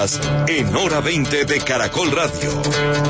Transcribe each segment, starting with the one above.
En Hora 20 de Caracol Radio.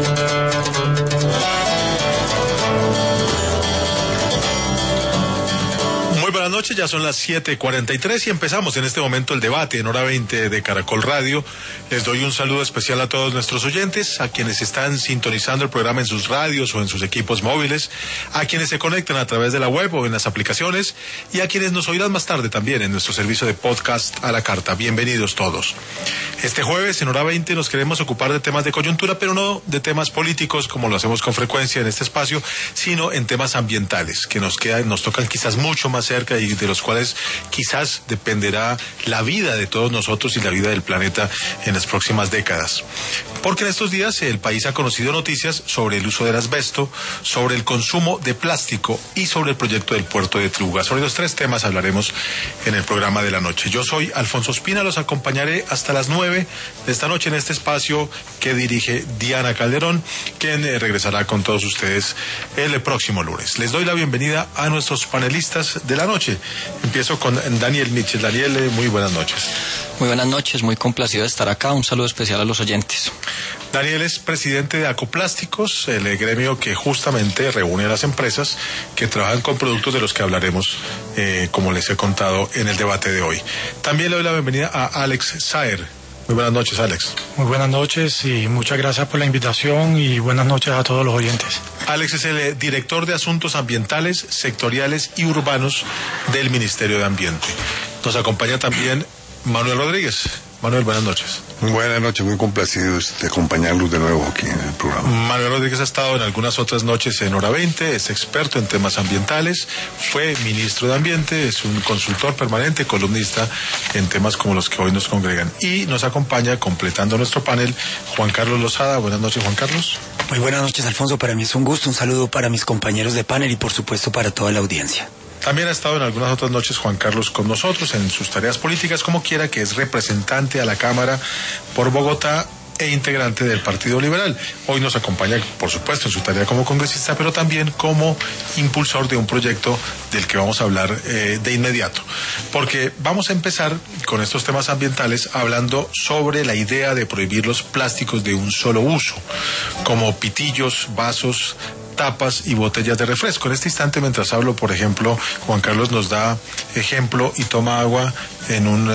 Muy buenas noches, ya son las 7:43 y empezamos en este momento el debate en Hora 20 de Caracol Radio. Les doy un saludo especial a todos nuestros oyentes, a quienes están sintonizando el programa en sus radios o en sus equipos móviles, a quienes se conectan a través de la web o en las aplicaciones y a quienes nos oirán más tarde también en nuestro servicio de podcast a la carta. Bienvenidos todos. Este jueves en Hora 20 nos queremos ocupar de temas de coyuntura, pero no de temas políticos como lo hacemos con frecuencia en este espacio, sino en temas ambientales que nos tocan quizás mucho más cerca y de los cuales quizás dependerá la vida de todos nosotros y la vida del planeta en las próximas décadas. Porque en estos días el país ha conocido noticias sobre el uso del asbesto, sobre el consumo de plástico y sobre el proyecto del puerto de Tluga. Sobre los tres temas hablaremos en el programa de la noche. Yo soy Alfonso Espina, los acompañaré hasta las 9 de esta noche en este espacio que dirige Diana Calderón, quien regresará con todos ustedes el próximo lunes. Les doy la bienvenida a nuestros panelistas de la noche. Empiezo con Daniel Mitchell. Daniel, muy buenas noches. Muy buenas noches, muy complacido de estar acá. Un saludo especial a los oyentes. Daniel es presidente de Acoplásticos, el gremio que justamente reúne a las empresas que trabajan con productos de los que hablaremos, como les he contado en el debate de hoy. También le doy la bienvenida a Alex Saer. Muy buenas noches, Alex. Muy buenas noches y muchas gracias por la invitación y buenas noches a todos los oyentes. Alex es el director de Asuntos Ambientales, Sectoriales y Urbanos del Ministerio de Ambiente. Nos acompaña también Manuel Rodríguez. Manuel, buenas noches. Muy buenas noches, muy complacido de acompañarlos de nuevo aquí en el programa. Manuel Rodríguez ha estado en algunas otras noches en Hora 20, es experto en temas ambientales, fue ministro de Ambiente, es un consultor permanente, columnista en temas como los que hoy nos congregan. Y nos acompaña, completando nuestro panel, Juan Carlos Lozada. Buenas noches, Juan Carlos. Muy buenas noches, Alfonso. Para mí es un gusto, un saludo para mis compañeros de panel y por supuesto para toda la audiencia. También ha estado en algunas otras noches Juan Carlos con nosotros en sus tareas políticas, como quiera, que es representante a la Cámara por Bogotá e integrante del Partido Liberal. Hoy nos acompaña, por supuesto, en su tarea como congresista, pero también como impulsor de un proyecto del que vamos a hablar de inmediato. Porque vamos a empezar con estos temas ambientales hablando sobre la idea de prohibir los plásticos de un solo uso, como pitillos, vasos, tapas y botellas de refresco. En este instante, mientras hablo, por ejemplo, Juan Carlos nos da ejemplo y toma agua en un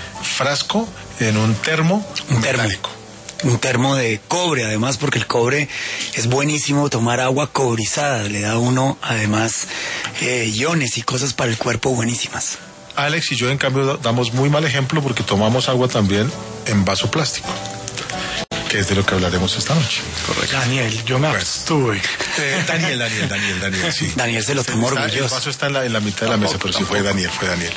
frasco, en un termo metálico. Un termo de cobre, además, porque el cobre es buenísimo tomar agua cobrizada, le da a uno, además, iones y cosas para el cuerpo buenísimas. Alex y yo, en cambio, damos muy mal ejemplo porque tomamos agua también en vaso plástico, que es de lo que hablaremos esta noche. Correcto. Daniel, yo me abstuve. Daniel, sí. Daniel se lo tomó orgulloso. El vaso está en la mitad de la mesa, pero sí fue Daniel.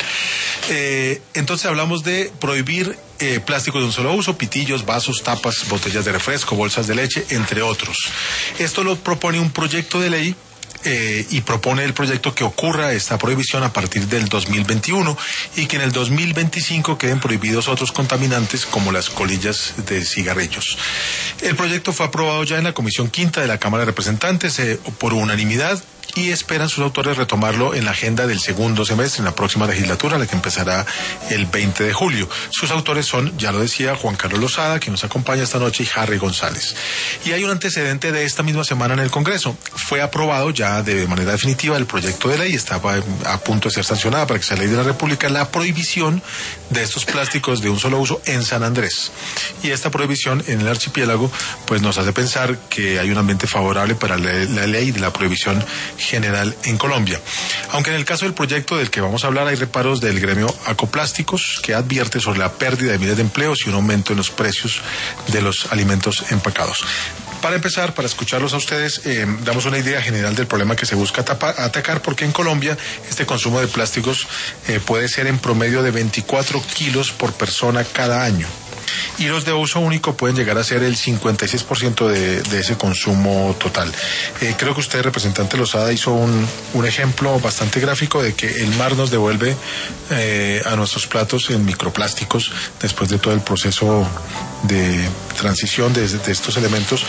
Entonces hablamos de prohibir plásticos de un solo uso, pitillos, vasos, tapas, botellas de refresco, bolsas de leche, entre otros. Esto lo propone un proyecto de ley y propone el proyecto que ocurra esta prohibición a partir del 2021 y que en el 2025 queden prohibidos otros contaminantes como las colillas de cigarrillos. El proyecto fue aprobado ya en la Comisión Quinta de la Cámara de Representantes por unanimidad y esperan sus autores retomarlo en la agenda del segundo semestre, en la próxima legislatura, la que empezará el 20 de julio. Sus autores son, ya lo decía, Juan Carlos Lozada, que nos acompaña esta noche, y Harry González. Y hay un antecedente de esta misma semana en el Congreso. Fue aprobado ya de manera definitiva el proyecto de ley, estaba a punto de ser sancionada para que sea ley de la República, la prohibición de estos plásticos de un solo uso en San Andrés. Y esta prohibición en el archipiélago, pues nos hace pensar que hay un ambiente favorable para la ley de la prohibición general en Colombia. Aunque en el caso del proyecto del que vamos a hablar hay reparos del gremio Acoplásticos, que advierte sobre la pérdida de miles de empleos y un aumento en los precios de los alimentos empacados. Para empezar, para escucharlos a ustedes, damos una idea general del problema que se busca atacar, porque en Colombia este consumo de plásticos puede ser en promedio de 24 kilos por persona cada año. Y los de uso único pueden llegar a ser el 56% de ese consumo total. Creo que usted, representante Lozada, hizo un ejemplo bastante gráfico de que el mar nos devuelve a nuestros platos en microplásticos después de todo el proceso de transición de estos elementos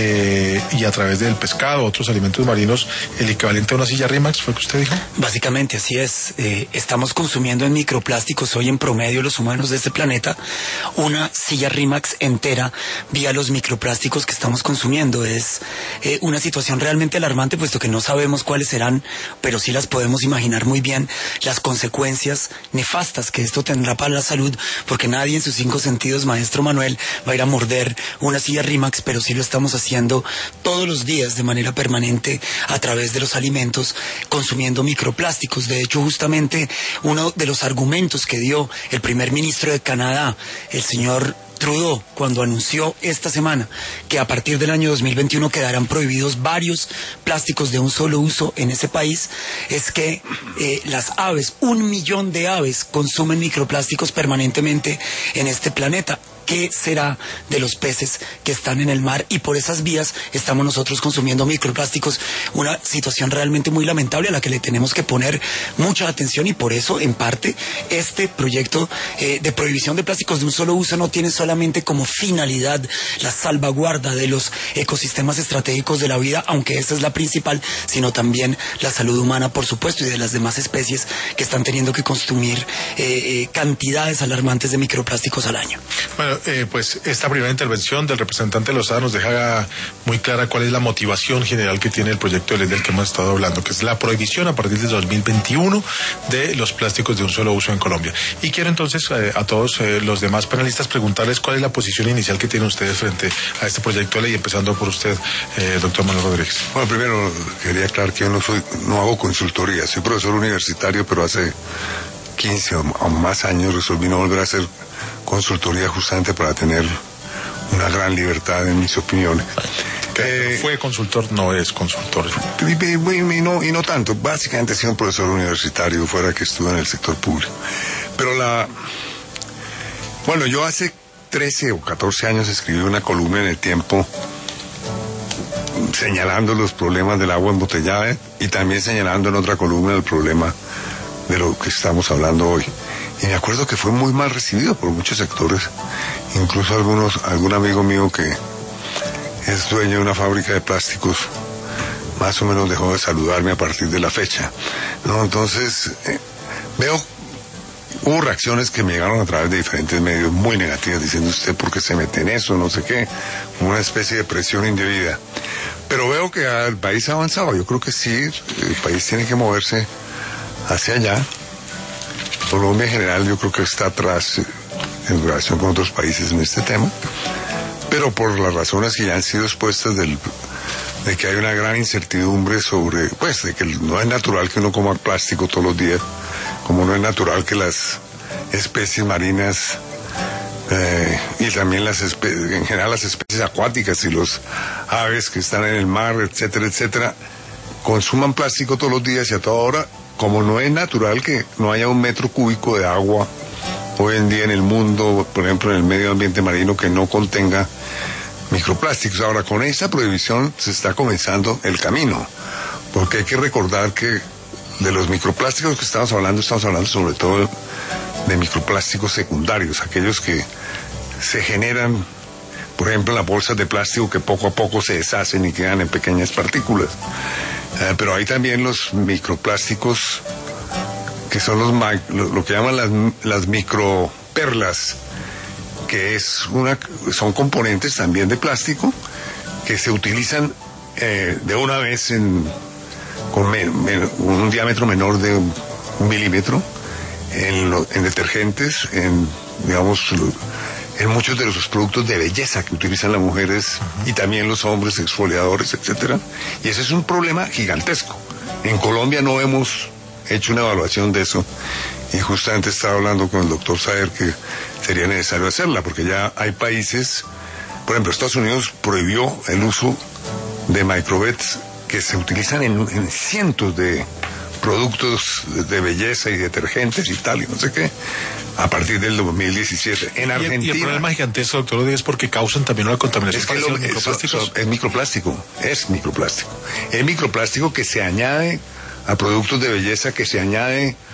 y a través del pescado, otros alimentos marinos, el equivalente a una silla RIMAX, ¿fue que usted dijo? Básicamente así es. Estamos consumiendo en microplásticos hoy en promedio los humanos de este planeta una silla RIMAX entera vía los microplásticos que estamos consumiendo. Es una situación realmente alarmante, puesto que no sabemos cuáles serán, pero sí las podemos imaginar muy bien, las consecuencias nefastas que esto tendrá para la salud, porque nadie en sus 5 sentidos, maestro Manuel, va a ir a morder una silla RIMAX, pero sí lo estamos haciendo todos los días de manera permanente a través de los alimentos, consumiendo microplásticos. De hecho, justamente uno de los argumentos que dio el primer ministro de Canadá, el señor Trudeau, cuando anunció esta semana que a partir del año 2021 quedarán prohibidos varios plásticos de un solo uso en ese país, es que las aves, 1 millón de aves consumen microplásticos permanentemente en este planeta. ¿Qué será de los peces que están en el mar? Y por esas vías estamos nosotros consumiendo microplásticos, una situación realmente muy lamentable a la que le tenemos que poner mucha atención, y por eso, en parte, este proyecto de prohibición de plásticos de un solo uso no tiene solamente como finalidad la salvaguarda de los ecosistemas estratégicos de la vida, aunque esa es la principal, sino también la salud humana, por supuesto, y de las demás especies que están teniendo que consumir cantidades alarmantes de microplásticos al año. Bueno, pues esta primera intervención del representante Lozada nos deja muy clara cuál es la motivación general que tiene el proyecto de ley del que hemos estado hablando, que es la prohibición a partir de 2021 de los plásticos de un solo uso en Colombia. Y quiero entonces a todos los demás panelistas preguntarles cuál es la posición inicial que tienen ustedes frente a este proyecto de ley, empezando por usted, doctor Manuel Rodríguez. Bueno, primero quería aclarar que yo no hago consultoría, soy profesor universitario, pero hace 15 o más años resolví no volver a hacer consultoría justamente para tener una gran libertad en mis opiniones. Fue consultor, no es consultor. Y no tanto, básicamente he sido un profesor universitario fuera que estuve en el sector público. Pero bueno, yo hace 13 o 14 años escribí una columna en El Tiempo señalando los problemas del agua embotellada y también señalando en otra columna el problema de lo que estamos hablando hoy. Y me acuerdo que fue muy mal recibido por muchos sectores, incluso algún amigo mío que es dueño de una fábrica de plásticos, más o menos dejó de saludarme a partir de la fecha, ¿no? Entonces, hubo reacciones que me llegaron a través de diferentes medios muy negativas, diciendo usted por qué se mete en eso, no sé qué, una especie de presión indebida. Pero veo que el país ha avanzado, yo creo que sí, el país tiene que moverse hacia allá. Colombia en general yo creo que está atrás en relación con otros países en este tema, pero por las razones que ya han sido expuestas de que hay una gran incertidumbre sobre, pues, de que no es natural que uno coma plástico todos los días, como no es natural que las especies marinas y también en general las especies acuáticas y los aves que están en el mar, etcétera, etcétera, consuman plástico todos los días y a toda hora. Como no es natural que no haya 1 metro cúbico de agua hoy en día en el mundo, por ejemplo en el medio ambiente marino, que no contenga microplásticos. Ahora, con esa prohibición se está comenzando el camino, porque hay que recordar que de los microplásticos que estamos hablando sobre todo de microplásticos secundarios, aquellos que se generan, por ejemplo, en las bolsas de plástico, que poco a poco se deshacen y quedan en pequeñas partículas. Pero hay también los microplásticos que son lo que llaman las microperlas, que son componentes también de plástico que se utilizan de una vez con un diámetro menor de 1 milímetro en detergentes, digamos, en muchos de los productos de belleza que utilizan las mujeres y también los hombres, exfoliadores, etcétera. Y ese es un problema gigantesco. En Colombia no hemos hecho una evaluación de eso y justamente estaba hablando con el doctor Saer que sería necesario hacerla, porque ya hay países, por ejemplo, Estados Unidos prohibió el uso de microbets que se utilizan en cientos de productos de belleza y detergentes y tal, y no sé qué, a partir del 2017. En Argentina... Y el problema gigantesco, doctor Rodríguez, es porque causan también una contaminación. Es que es microplástico. Es microplástico que se añade a productos de belleza, que se añade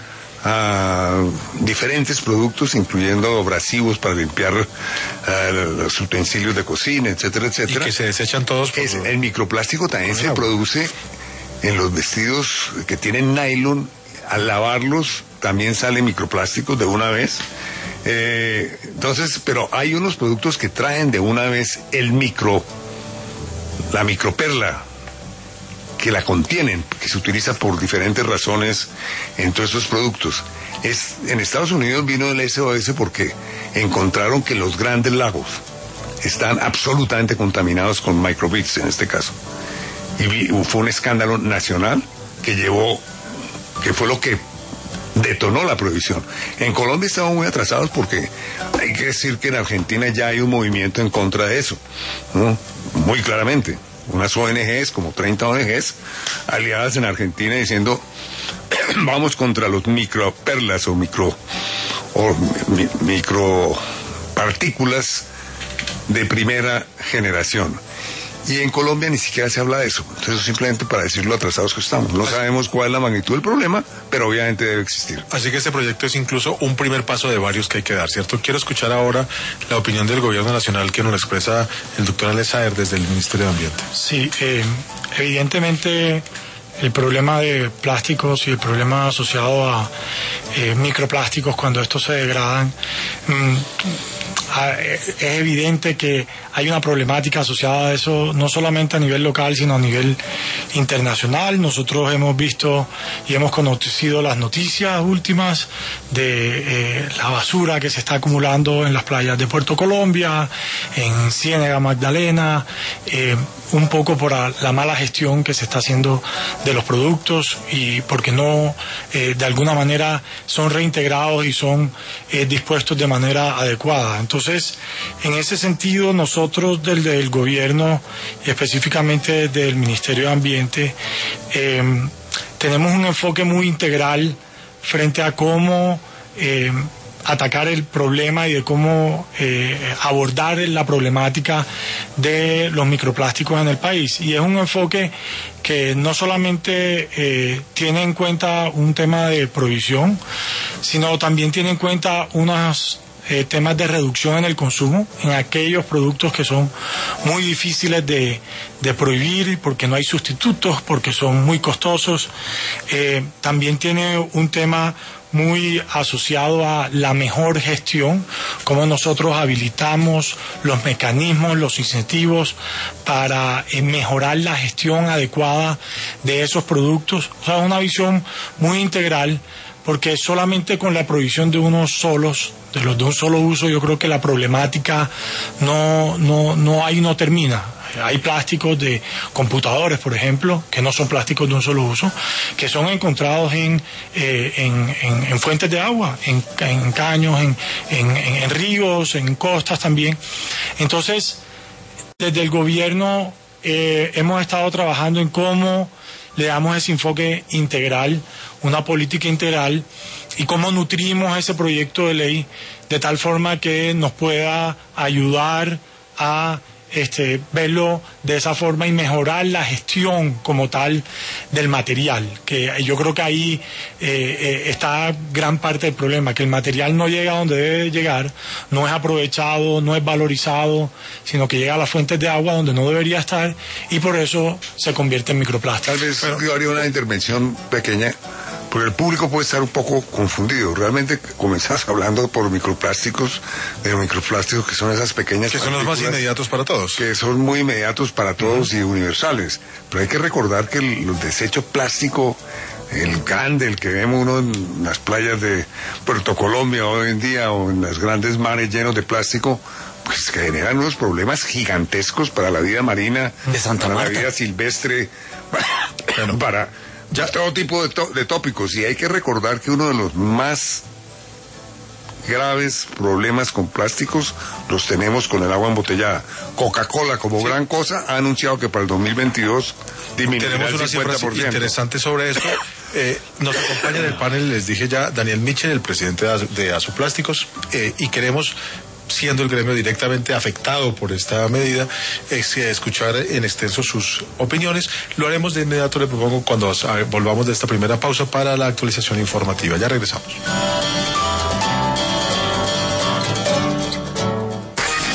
a diferentes productos, incluyendo abrasivos para limpiar los utensilios de cocina, etcétera, etcétera. Y que se desechan todos. El microplástico también se produce en los vestidos que tienen nylon. Al lavarlos también sale microplástico de una vez. Entonces, pero hay unos productos que traen de una vez la microperla, que la contienen, que se utiliza por diferentes razones en todos estos productos. En Estados Unidos vino el SOS porque encontraron que los grandes lagos están absolutamente contaminados con microbits en este caso. Y fue un escándalo nacional que fue lo que detonó la prohibición. En Colombia estamos muy atrasados porque hay que decir que en Argentina ya hay un movimiento en contra de eso, ¿no? Muy claramente. Unas ONGs, como 30 ONGs, aliadas en Argentina diciendo vamos contra los microperlas o micropartículas de primera generación. Y en Colombia ni siquiera se habla de eso. Entonces, simplemente para decir lo atrasados que estamos. No sabemos cuál es la magnitud del problema, pero obviamente debe existir. Así que este proyecto es incluso un primer paso de varios que hay que dar, ¿cierto? Quiero escuchar ahora la opinión del Gobierno Nacional que nos expresa el doctor Alex Saer desde el Ministerio de Ambiente. Sí, evidentemente el problema de plásticos y el problema asociado a microplásticos cuando estos se degradan, es evidente que hay una problemática asociada a eso, no solamente a nivel local, sino a nivel internacional. Nosotros hemos visto y hemos conocido las noticias últimas de la basura que se está acumulando en las playas de Puerto Colombia, en Ciénaga Magdalena, un poco por la mala gestión que se está haciendo de los productos y porque no, de alguna manera, son reintegrados y son dispuestos de manera adecuada. Entonces, en ese sentido, nosotros desde el gobierno, específicamente desde el Ministerio de Ambiente, tenemos un enfoque muy integral frente a cómo atacar el problema y de cómo abordar la problemática de los microplásticos en el país. Y es un enfoque que no solamente tiene en cuenta un tema de prohibición, sino también tiene en cuenta unos temas de reducción en el consumo, en aquellos productos que son muy difíciles de prohibir porque no hay sustitutos, porque son muy costosos. También tiene un tema muy asociado a la mejor gestión, cómo nosotros habilitamos los mecanismos, los incentivos para mejorar la gestión adecuada de esos productos. O sea, una visión muy integral, porque solamente con la prohibición de unos solos, de los de un solo uso, yo creo que la problemática no termina. Hay plásticos de computadores, por ejemplo, que no son plásticos de un solo uso, que son encontrados en fuentes de agua, en caños, en ríos, en costas también. Entonces, desde el gobierno hemos estado trabajando en cómo le damos ese enfoque integral, una política integral, y cómo nutrimos ese proyecto de ley de tal forma que nos pueda ayudar a verlo de esa forma y mejorar la gestión como tal del material, que yo creo que ahí está gran parte del problema, que el material no llega a donde debe llegar, no es aprovechado, no es valorizado, sino que llega a las fuentes de agua donde no debería estar y por eso se convierte en microplástico. Tal vez yo haría una intervención pequeña, porque el público puede estar un poco confundido. Realmente comenzás hablando por microplásticos, de microplásticos que son esas pequeñas que son los más inmediatos para todos. Que son muy inmediatos para todos y universales. Pero hay que recordar que el desecho plástico, el grande, el que vemos uno en las playas de Puerto Colombia hoy en día o en los grandes mares llenos de plástico, pues que generan unos problemas gigantescos para la vida marina, de Santa Marta, la vida silvestre, para todo tipo de tópicos. Y hay que recordar que uno de los más graves problemas con plásticos los tenemos con el agua embotellada. Coca-Cola, como gran cosa, ha anunciado que para el 2022 disminuirá el 50%. Tenemos unas cifras interesantes sobre esto. Nos acompaña en el panel, les dije ya, Daniel Mitchell, el presidente de Azoplásticos, y queremos siendo el gremio directamente afectado por esta medida, es escuchar en extenso sus opiniones. Lo haremos de inmediato, le propongo, cuando volvamos de esta primera pausa para la actualización informativa. Ya regresamos.